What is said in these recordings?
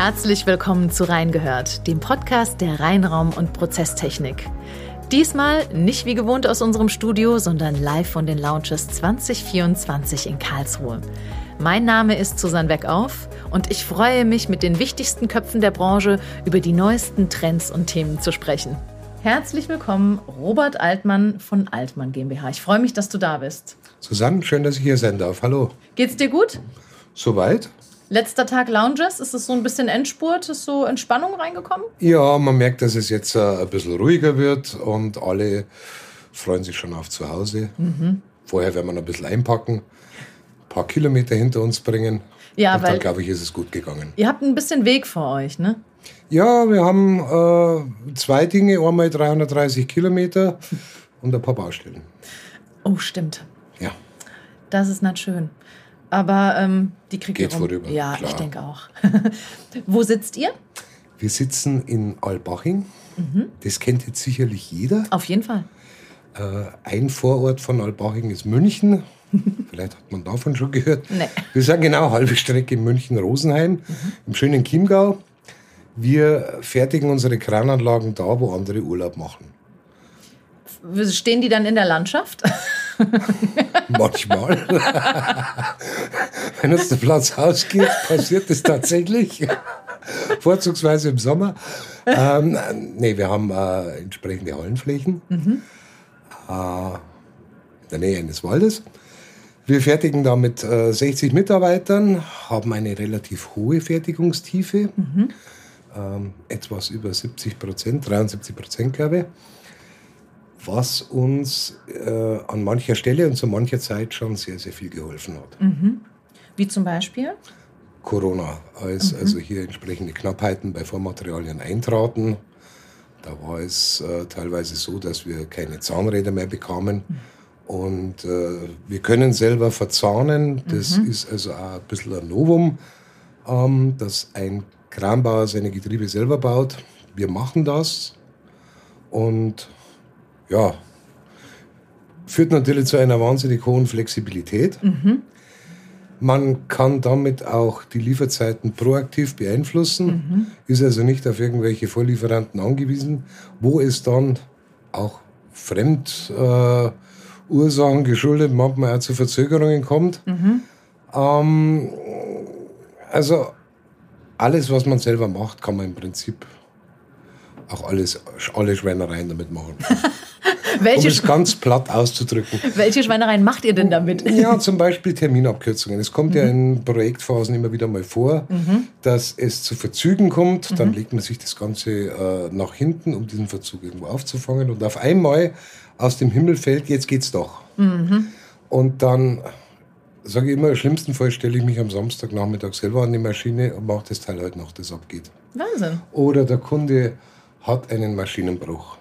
Herzlich willkommen zu Reingehört, dem Podcast der Reinraum- und Prozesstechnik. Diesmal nicht wie gewohnt aus unserem Studio, sondern live von den Lounges 2024 in Karlsruhe. Mein Name ist Susanne Weckauf und ich freue mich, mit den wichtigsten Köpfen der Branche über die neuesten Trends und Themen zu sprechen. Herzlich willkommen, Robert Altmann von Altmann GmbH. Ich freue mich, dass du da bist. Susanne, schön, dass ich hier sein darf. Hallo. Geht's dir gut? Soweit? Letzter Tag Lounges, ist es so ein bisschen Endspurt? Ist so Entspannung reingekommen? Ja, man merkt, dass es jetzt ein bisschen ruhiger wird und alle freuen sich schon auf zu Hause. Vorher werden wir noch ein bisschen einpacken, ein paar Kilometer hinter uns bringen. Ja, und weil dann, glaube ich, ist es gut gegangen. Ihr habt ein bisschen Weg vor euch, ne? Ja, wir haben zwei Dinge, einmal 330 Kilometer und ein paar Baustellen. Oh, stimmt. Ja. Das ist nicht schön. Aber die kriegt ihr Geht rum. vorüber, Ja, klar. ich denke auch. Wo sitzt ihr? Wir sitzen in Albaching. Das kennt jetzt sicherlich jeder. Auf jeden Fall. Ein Vorort von Albaching ist München. Vielleicht hat man davon schon gehört. Nee. Wir sind genau halbe Strecke in München-Rosenheim, im schönen Chiemgau. Wir fertigen unsere Krananlagen da, wo andere Urlaub machen. Stehen die dann in der Landschaft? Manchmal. Wenn uns der Platz ausgeht, passiert das tatsächlich. Vorzugsweise im Sommer. Wir haben entsprechende Hallenflächen in der Nähe eines Waldes. Wir fertigen da mit 60 Mitarbeitern, haben eine relativ hohe Fertigungstiefe, etwas über 70%, 73% glaube ich, was uns an mancher Stelle und zu mancher Zeit schon sehr, sehr viel geholfen hat. Wie zum Beispiel? Corona, als also hier entsprechende Knappheiten bei Vormaterialien eintraten. Da war es teilweise so, dass wir keine Zahnräder mehr bekamen. Und wir können selber verzahnen. Das ist also auch ein bisschen ein Novum, dass ein Kranbauer seine Getriebe selber baut. Wir machen das. Und ja, führt natürlich zu einer wahnsinnig hohen Flexibilität. Man kann damit auch die Lieferzeiten proaktiv beeinflussen, ist also nicht auf irgendwelche Vorlieferanten angewiesen, wo es dann auch Fremdursachen geschuldet manchmal auch zu Verzögerungen kommt. Also alles, was man selber macht, kann man im Prinzip auch alle Schweinereien damit machen. Um es ganz platt auszudrücken. Welche Schweinereien macht ihr denn damit? Ja, zum Beispiel Terminabkürzungen. Es kommt ja in Projektphasen immer wieder mal vor, dass es zu Verzügen kommt. Dann legt man sich das Ganze nach hinten, um diesen Verzug irgendwo aufzufangen. Und auf einmal aus dem Himmel fällt, jetzt geht's doch. Und dann sage ich immer, im schlimmsten Fall stelle ich mich am Samstagnachmittag selber an die Maschine und mache das Teil halt noch, das abgeht. Wahnsinn. Oder der Kunde hat einen Maschinenbruch.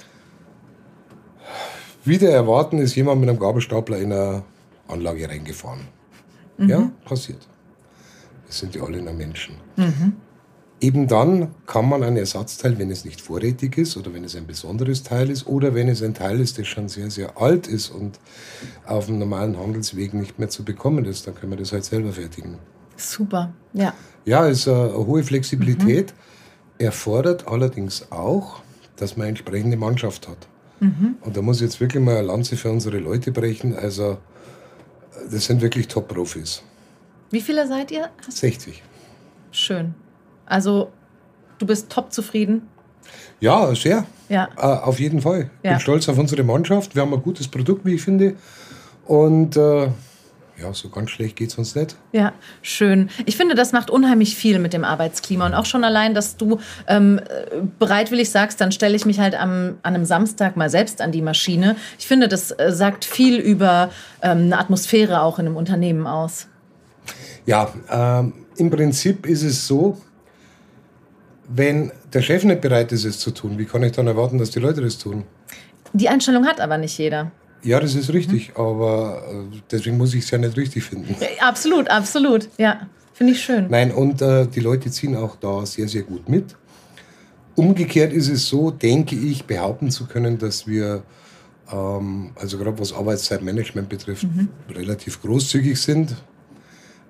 Wieder erwarten ist jemand mit einem Gabelstapler in eine Anlage reingefahren. Ja, passiert. Wir sind ja alle nur Menschen. Eben dann kann man ein Ersatzteil, wenn es nicht vorrätig ist oder wenn es ein besonderes Teil ist oder wenn es ein Teil ist, das schon sehr, sehr alt ist und auf dem normalen Handelsweg nicht mehr zu bekommen ist, dann können wir das halt selber fertigen. Super, ja. Ja, es ist eine hohe Flexibilität, erfordert allerdings auch, dass man eine entsprechende Mannschaft hat. Und da muss ich jetzt wirklich mal eine Lanze für unsere Leute brechen. Also, das sind wirklich Top-Profis. Wie viele seid ihr? 60. Schön. Also, du bist top zufrieden? Ja, sehr. Ja. Auf jeden Fall. Ich Ja. bin stolz auf unsere Mannschaft. Wir haben ein gutes Produkt, wie ich finde. Und ja, so ganz schlecht geht es uns nicht. Ja, schön. Ich finde, das macht unheimlich viel mit dem Arbeitsklima. Und auch schon allein, dass du bereitwillig sagst, dann stelle ich mich halt an einem Samstag mal selbst an die Maschine. Ich finde, das sagt viel über eine Atmosphäre auch in einem Unternehmen aus. Ja, im Prinzip ist es so, wenn der Chef nicht bereit ist, es zu tun, wie kann ich dann erwarten, dass die Leute das tun? Die Einstellung hat aber nicht jeder. Ja, das ist richtig, aber deswegen muss ich es ja nicht richtig finden. Absolut, absolut. Ja, finde ich schön. Nein, und die Leute ziehen auch da sehr, sehr gut mit. Umgekehrt ist es so, denke ich, behaupten zu können, dass wir, also gerade was Arbeitszeitmanagement betrifft, relativ großzügig sind.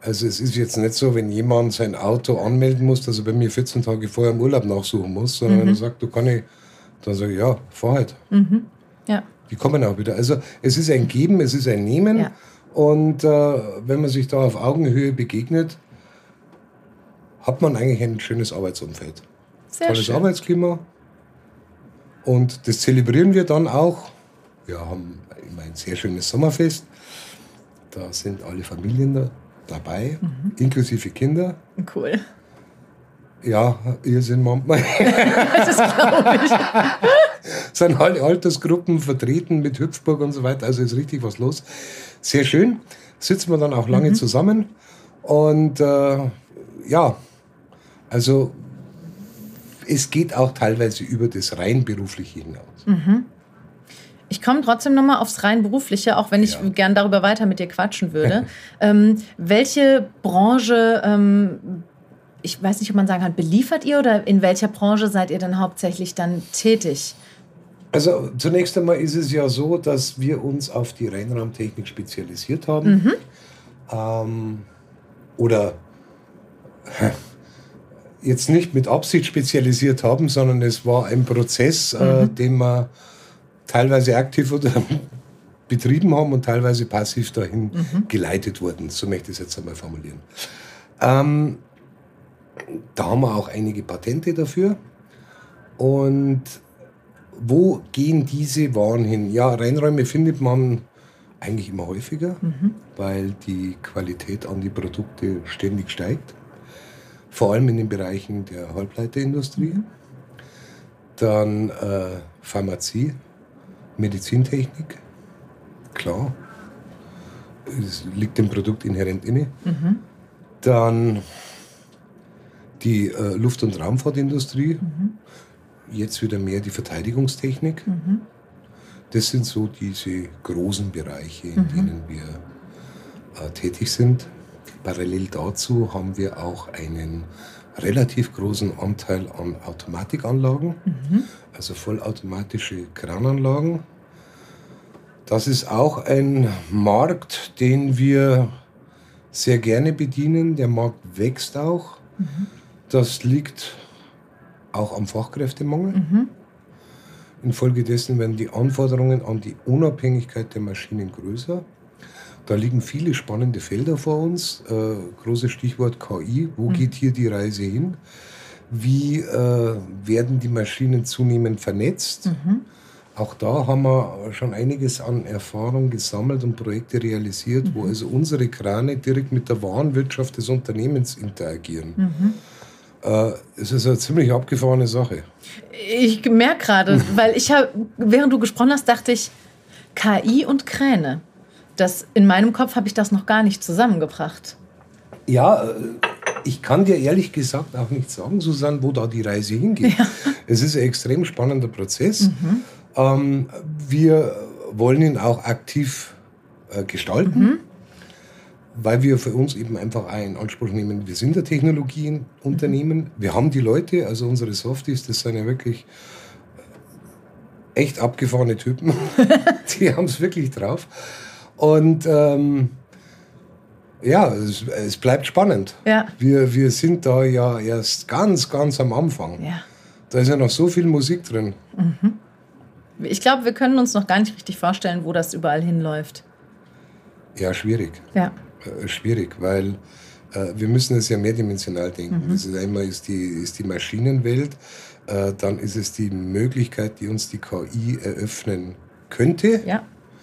Also es ist jetzt nicht so, wenn jemand sein Auto anmelden muss, dass er bei mir 14 Tage vorher im Urlaub nachsuchen muss, sondern wenn er sagt, du kann ich, dann sage ich, ja, fahr halt. Ja. Die kommen auch wieder. Also es ist ein Geben, es ist ein Nehmen. Ja. Und wenn man sich da auf Augenhöhe begegnet, hat man eigentlich ein schönes Arbeitsumfeld. Sehr Tolles schön. Arbeitsklima. Und das zelebrieren wir dann auch. Wir haben immer ein sehr schönes Sommerfest. Da sind alle Familien dabei, inklusive Kinder. Cool. Ja, ihr sind manchmal. Das glaube ich. Sind alle Altersgruppen vertreten mit Hüpfburg und so weiter. Also ist richtig was los. Sehr schön. Sitzen wir dann auch lange zusammen. Und ja, also es geht auch teilweise über das rein berufliche hinaus. Ich komme trotzdem nochmal aufs rein berufliche, auch wenn ich gern darüber weiter mit dir quatschen würde. Welche Branche, ich weiß nicht, ob man sagen kann, beliefert ihr oder in welcher Branche seid ihr denn hauptsächlich dann tätig? Also zunächst einmal ist es ja so, dass wir uns auf die Reinraumtechnik spezialisiert haben. Oder jetzt nicht mit Absicht spezialisiert haben, sondern es war ein Prozess, den wir teilweise aktiv oder betrieben haben und teilweise passiv dahin geleitet wurden. So möchte ich es jetzt einmal formulieren. Da haben wir auch einige Patente dafür. Und wo gehen diese Waren hin? Ja, Reinräume findet man eigentlich immer häufiger, weil die Qualität an die Produkte ständig steigt. Vor allem in den Bereichen der Halbleiterindustrie. Dann Pharmazie, Medizintechnik. Klar, es liegt dem Produkt inhärent inne. Dann die Luft- und Raumfahrtindustrie. Jetzt wieder mehr die Verteidigungstechnik. Das sind so diese großen Bereiche, in denen wir tätig sind. Parallel dazu haben wir auch einen relativ großen Anteil an Automatikanlagen, also vollautomatische Krananlagen. Das ist auch ein Markt, den wir sehr gerne bedienen. Der Markt wächst auch. Das liegt auch am Fachkräftemangel. Infolgedessen werden die Anforderungen an die Unabhängigkeit der Maschinen größer. Da liegen viele spannende Felder vor uns. Großes Stichwort KI. Wo geht hier die Reise hin? Wie werden die Maschinen zunehmend vernetzt? Auch da haben wir schon einiges an Erfahrung gesammelt und Projekte realisiert, wo also unsere Krane direkt mit der Warenwirtschaft des Unternehmens interagieren. Es ist eine ziemlich abgefahrene Sache. Ich merke gerade, weil während du gesprochen hast, dachte ich, KI und Kräne. In meinem Kopf habe ich das noch gar nicht zusammengebracht. Ja, ich kann dir ehrlich gesagt auch nicht sagen, Susanne, wo da die Reise hingeht. Ja. Es ist ein extrem spannender Prozess. Wir wollen ihn auch aktiv gestalten, weil wir für uns eben einfach auch in Anspruch nehmen, wir sind ein Technologieunternehmen. Wir haben die Leute, also unsere Softies, das sind ja wirklich echt abgefahrene Typen. Die haben es wirklich drauf. Und ja, es bleibt spannend. Ja. Wir sind da ja erst ganz, ganz am Anfang. Ja. Da ist ja noch so viel Musik drin. Ich glaube, wir können uns noch gar nicht richtig vorstellen, wo das überall hinläuft. Ja, schwierig. Ja. Schwierig, weil wir müssen es ja mehrdimensional denken. Das ist einmal ist die Maschinenwelt, dann ist es die Möglichkeit, die uns die KI eröffnen könnte. Ja.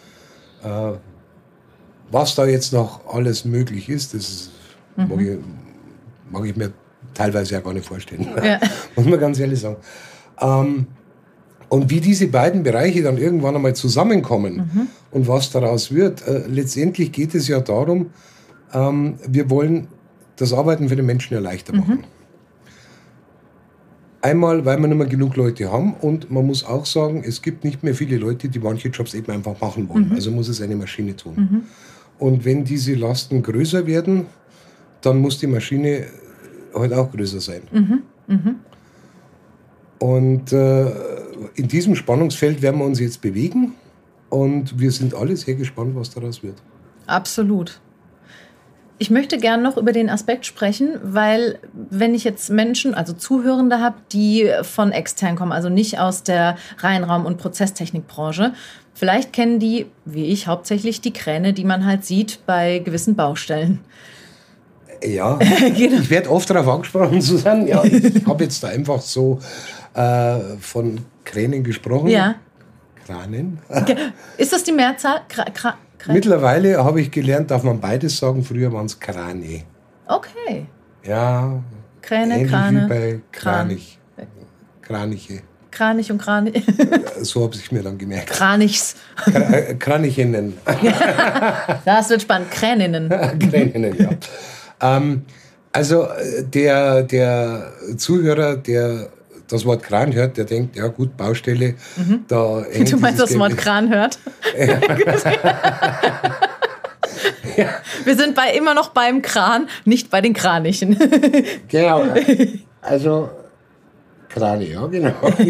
Was da jetzt noch alles möglich ist, das mag ich mir teilweise ja gar nicht vorstellen. Ja. Muss man ganz ehrlich sagen. Und wie diese beiden Bereiche dann irgendwann einmal zusammenkommen und was daraus wird, letztendlich geht es ja darum, wir wollen das Arbeiten für den Menschen ja leichter machen. Einmal, weil wir nicht mehr genug Leute haben und man muss auch sagen, es gibt nicht mehr viele Leute, die manche Jobs eben einfach machen wollen. Also muss es eine Maschine tun. Und wenn diese Lasten größer werden, dann muss die Maschine halt auch größer sein. Und in diesem Spannungsfeld werden wir uns jetzt bewegen und wir sind alle sehr gespannt, was daraus wird. Absolut. Ich möchte gerne noch über den Aspekt sprechen, weil wenn ich jetzt Menschen, also Zuhörende habe, die von extern kommen, also nicht aus der Reinraum- und Prozesstechnikbranche, vielleicht kennen die, wie ich, hauptsächlich die Kräne, die man halt sieht bei gewissen Baustellen. Ja, ich werde oft darauf angesprochen, Susanne. Ja, ich habe jetzt da einfach so von Kränen gesprochen. Ja. Kranen. Ist das die Mehrzahl? Mittlerweile habe ich gelernt, darf man beides sagen. Früher waren es Krane. Okay. Ja, Kräne, ähnlich Krane, wie bei Kranich. Kraniche. Kranich und Kranich. So habe ich mir dann gemerkt. Kranichs. Kranichinnen. Das wird spannend. Kräninnen. Kräninnen, ja. Also der Zuhörer, der das Wort Kran hört, der denkt, ja gut, Baustelle. Da hängt du meinst, das Wort Kran hört? Ja. Ja. Wir sind immer noch beim Kran, nicht bei den Kranichen. Genau. Also Krane, ja genau.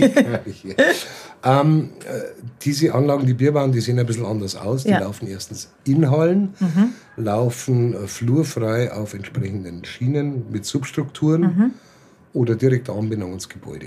Diese Anlagen, die wir bauen, die sehen ein bisschen anders aus. Die laufen erstens in Hallen, laufen flurfrei auf entsprechenden Schienen mit Substrukturen oder direkte Anbindung ans Gebäude.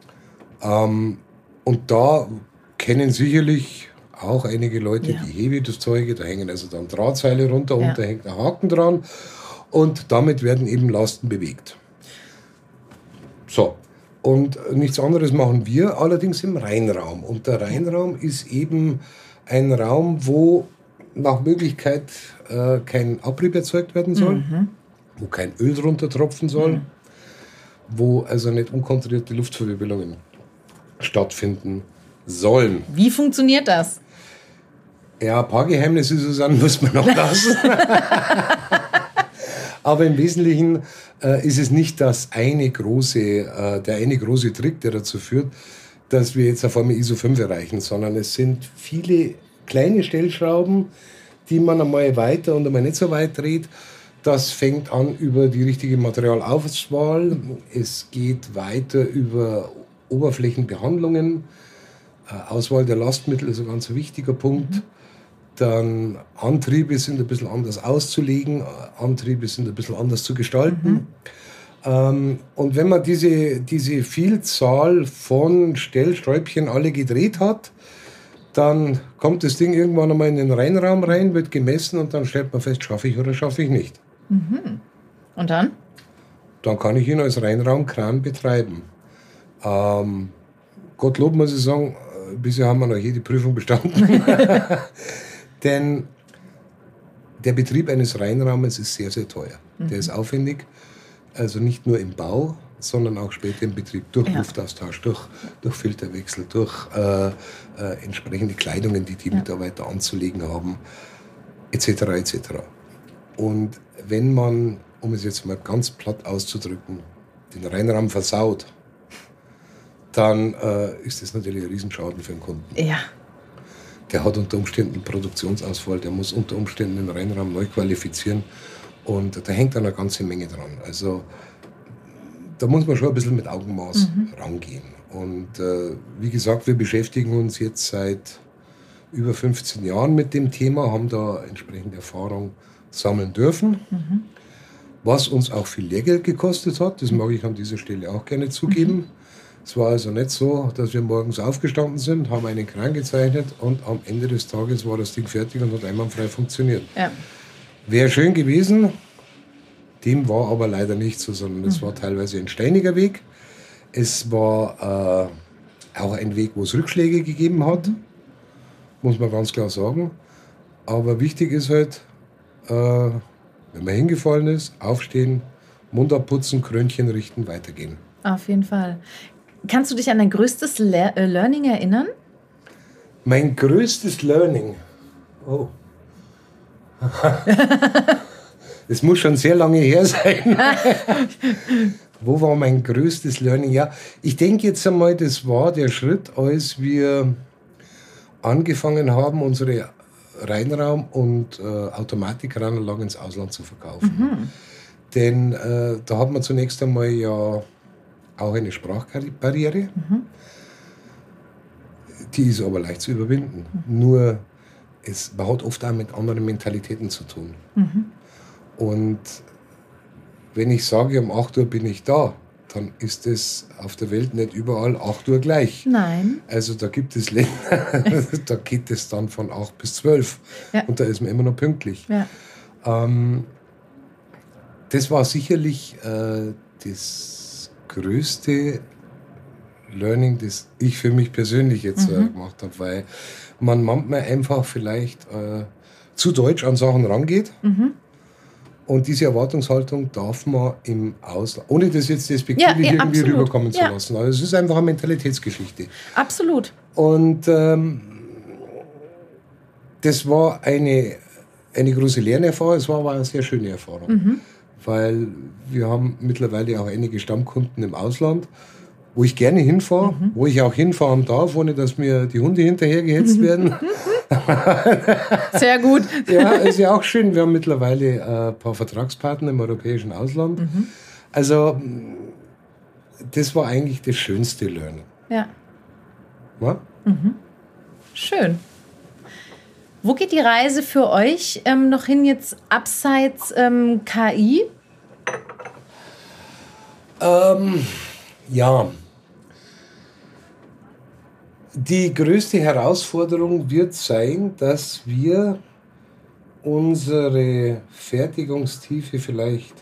Und da kennen sicherlich auch einige Leute die Hebetuszeuge, da hängen also dann Drahtseile runter und da hängt ein Haken dran und damit werden eben Lasten bewegt. So. Und nichts anderes machen wir allerdings im Reinraum. Und der Reinraum ist eben ein Raum, wo nach Möglichkeit kein Abrieb erzeugt werden soll, wo kein Öl drunter tropfen soll, wo also nicht unkontrollierte Luftverwirbelungen stattfinden sollen. Wie funktioniert das? Ja, ein paar Geheimnisse, Susanne, muss man noch lassen. Aber im Wesentlichen ist es nicht der eine große Trick, der dazu führt, dass wir jetzt auf einmal ISO 5 erreichen, sondern es sind viele kleine Stellschrauben, die man einmal weiter und einmal nicht so weit dreht. Das fängt an über die richtige Materialauswahl. Es geht weiter über Oberflächenbehandlungen. Auswahl der Lastmittel ist ein ganz wichtiger Punkt. Dann Antriebe sind ein bisschen anders auszulegen, Antriebe sind ein bisschen anders zu gestalten. Und wenn man diese Vielzahl von Stellsträubchen alle gedreht hat, dann kommt das Ding irgendwann einmal in den Reinraum rein, wird gemessen und dann stellt man fest, schaffe ich oder schaffe ich nicht. Und dann? Dann kann ich ihn als Reinraumkran betreiben. Gottlob muss ich sagen, bisher haben wir noch jede Prüfung bestanden. Denn der Betrieb eines Reinraumes ist sehr, sehr teuer. Der ist aufwendig, also nicht nur im Bau, sondern auch später im Betrieb, durch Luftaustausch, durch Filterwechsel, durch entsprechende Kleidungen, die Mitarbeiter anzulegen haben, etc. etc. Und wenn man, um es jetzt mal ganz platt auszudrücken, den Reinraum versaut, dann ist das natürlich ein Riesenschaden für den Kunden. Ja. Der hat unter Umständen einen Produktionsausfall, der muss unter Umständen den Reinraum neu qualifizieren und da hängt dann eine ganze Menge dran. Also da muss man schon ein bisschen mit Augenmaß rangehen. Und wie gesagt, wir beschäftigen uns jetzt seit über 15 Jahren mit dem Thema, haben da entsprechende Erfahrung sammeln dürfen, was uns auch viel Lehrgeld gekostet hat, das mag ich an dieser Stelle auch gerne zugeben. Es war also nicht so, dass wir morgens aufgestanden sind, haben einen Kran gezeichnet und am Ende des Tages war das Ding fertig und hat einwandfrei funktioniert. Ja. Wäre schön gewesen, dem war aber leider nicht so, sondern es war teilweise ein steiniger Weg. Es war auch ein Weg, wo es Rückschläge gegeben hat, muss man ganz klar sagen. Aber wichtig ist halt, wenn man hingefallen ist, aufstehen, Mund abputzen, Krönchen richten, weitergehen. Auf jeden Fall. Kannst du dich an dein größtes Learning erinnern? Mein größtes Learning? Oh. Es muss schon sehr lange her sein. Wo war mein größtes Learning? Ja, ich denke jetzt einmal, das war der Schritt, als wir angefangen haben, unsere Reinraum- und Automatikanlagen ins Ausland zu verkaufen. Denn da hat man zunächst einmal ja auch eine Sprachbarriere. Die ist aber leicht zu überwinden. Nur man hat oft auch mit anderen Mentalitäten zu tun. Und wenn ich sage, um 8 Uhr bin ich da, dann ist es auf der Welt nicht überall 8 Uhr gleich. Nein. Also da gibt es Länder, da geht es dann von 8 bis 12. Ja. Und da ist man immer noch pünktlich. Ja. Das war sicherlich das größte Learning, das ich für mich persönlich jetzt gemacht habe, weil man manchmal einfach vielleicht zu deutsch an Sachen rangeht. Und diese Erwartungshaltung darf man im Ausland, ohne das jetzt despektierlich irgendwie rüberkommen zu lassen. Also es ist einfach eine Mentalitätsgeschichte. Absolut. Und das war eine große Lernerfahrung, es war aber eine sehr schöne Erfahrung. Weil wir haben mittlerweile auch einige Stammkunden im Ausland, wo ich gerne hinfahre, wo ich auch hinfahren darf, ohne dass mir die Hunde hinterhergehetzt werden. Sehr gut. Ja, ist ja auch schön. Wir haben mittlerweile ein paar Vertragspartner im europäischen Ausland. Also das war eigentlich das schönste Learning. Ja. Ja? Schön. Wo geht die Reise für euch noch hin jetzt abseits KI? Ja. Die größte Herausforderung wird sein, dass wir unsere Fertigungstiefe vielleicht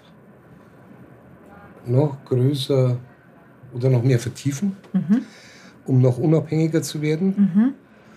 noch größer oder noch mehr vertiefen, um noch unabhängiger zu werden.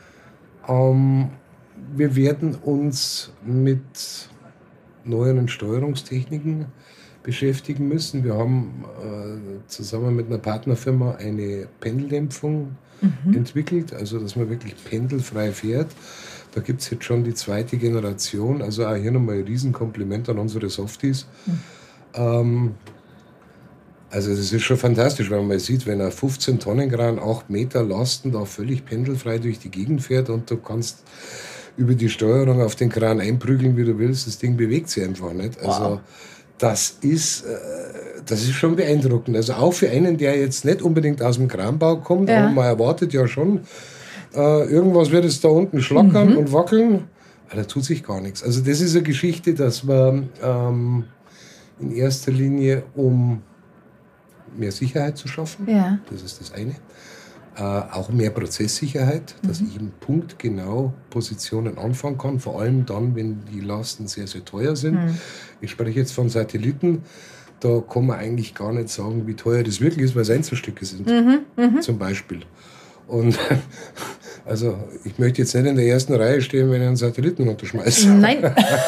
Wir werden uns mit neueren Steuerungstechniken beschäftigen müssen. Wir haben zusammen mit einer Partnerfirma eine Pendeldämpfung entwickelt, also dass man wirklich pendelfrei fährt. Da gibt es jetzt schon die 2. Generation. Also auch hier nochmal ein Riesenkompliment an unsere Softies. Also das ist schon fantastisch, wenn man mal sieht, wenn ein 15-Tonnen-Kran 8 Meter Lasten da völlig pendelfrei durch die Gegend fährt und du kannst über die Steuerung auf den Kran einprügeln, wie du willst. Das Ding bewegt sich einfach nicht. Also das ist schon beeindruckend. Also auch für einen, der jetzt nicht unbedingt aus dem Kranbau kommt, aber man erwartet ja schon, irgendwas wird es da unten schlackern und wackeln. Aber da tut sich gar nichts. Also das ist eine Geschichte, dass wir in erster Linie, um mehr Sicherheit zu schaffen, das ist das eine. Auch mehr Prozesssicherheit, dass ich im Punkt genau Positionen anfangen kann, vor allem dann, wenn die Lasten sehr, sehr teuer sind. Ich spreche jetzt von Satelliten, da kann man eigentlich gar nicht sagen, wie teuer das wirklich ist, weil es Einzelstücke sind, zum Beispiel. Und also ich möchte jetzt nicht in der ersten Reihe stehen, wenn ich einen Satelliten runterschmeiße. Nein.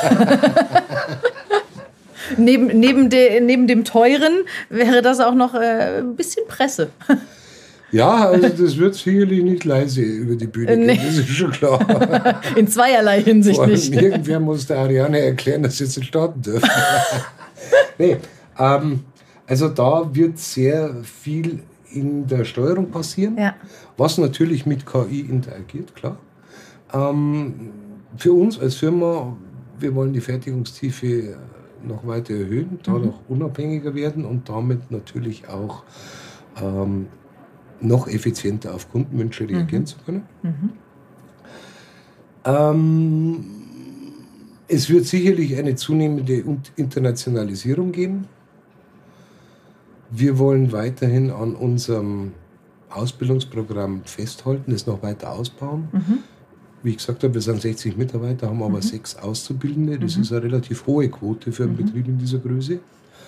Neben dem teuren wäre das auch noch ein bisschen Presse. Ja, also das wird sicherlich nicht leise über die Bühne gehen, das ist schon klar. In zweierlei Hinsicht nicht. Irgendwer muss der Ariane erklären, dass sie jetzt nicht starten dürfen. Nee, also da wird sehr viel in der Steuerung passieren, was natürlich mit KI interagiert, klar. Für uns als Firma, wir wollen die Fertigungstiefe noch weiter erhöhen, dadurch unabhängiger werden und damit natürlich auch noch effizienter auf Kundenwünsche reagieren zu können. Es wird sicherlich eine zunehmende Internationalisierung geben. Wir wollen weiterhin an unserem Ausbildungsprogramm festhalten, es noch weiter ausbauen. Wie ich gesagt habe, wir sind 60 Mitarbeiter, haben aber 6 Auszubildende. Das ist eine relativ hohe Quote für einen Betrieb in dieser Größe.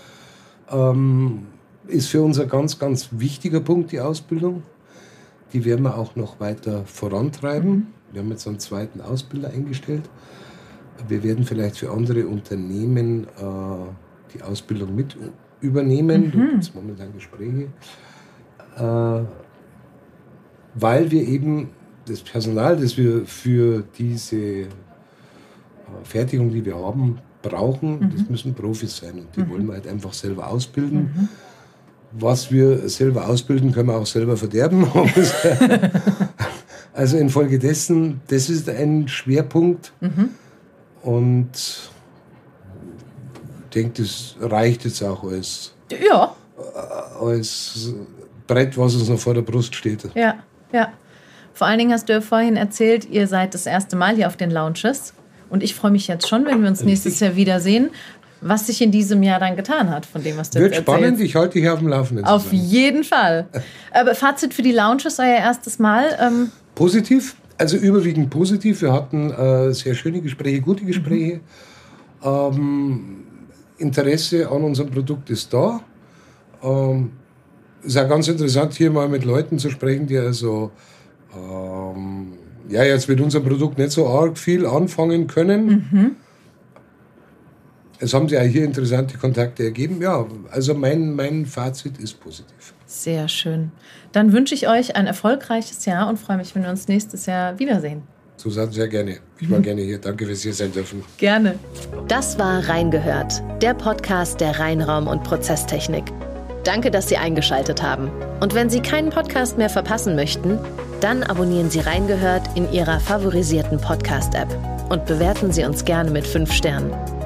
Ist für uns ein ganz, ganz wichtiger Punkt, die Ausbildung. Die werden wir auch noch weiter vorantreiben. Wir haben jetzt einen 2. Ausbilder eingestellt. Wir werden vielleicht für andere Unternehmen die Ausbildung mit übernehmen. Da gibt es momentan Gespräche. Weil wir eben das Personal, das wir für diese Fertigung, die wir haben, brauchen, das müssen Profis sein. Und die wollen wir halt einfach selber ausbilden. Was wir selber ausbilden, können wir auch selber verderben. Also infolgedessen, das ist ein Schwerpunkt. Und ich denke, das reicht jetzt auch als Brett, was uns noch vor der Brust steht. Ja. Vor allen Dingen hast du ja vorhin erzählt, ihr seid das erste Mal hier auf den Lounges. Und ich freue mich jetzt schon, wenn wir uns nächstes Jahr wiedersehen. was sich in diesem Jahr dann getan hat, von dem, was du Wird jetzt spannend, erzählst. ich halte dich auf dem Laufenden. Auf jeden Fall. Aber Fazit für die Lounges, euer erstes Mal. Positiv, also überwiegend positiv. Wir hatten sehr schöne Gespräche, gute Gespräche. Interesse an unserem Produkt ist da. Ist auch ganz interessant, hier mal mit Leuten zu sprechen, die also jetzt mit unserem Produkt nicht so arg viel anfangen können. Es haben sich auch hier interessante Kontakte ergeben. Ja, also mein Fazit ist positiv. Sehr schön. Dann wünsche ich euch ein erfolgreiches Jahr und freue mich, wenn wir uns nächstes Jahr wiedersehen. Susanne, sehr gerne. Ich war gerne hier. Danke fürs hier sein dürfen. Gerne. Das war Reingehört, der Podcast der Reinraum- und Prozesstechnik. Danke, dass Sie eingeschaltet haben. Und wenn Sie keinen Podcast mehr verpassen möchten, dann abonnieren Sie Reingehört in Ihrer favorisierten Podcast-App und bewerten Sie uns gerne mit 5 Sternen.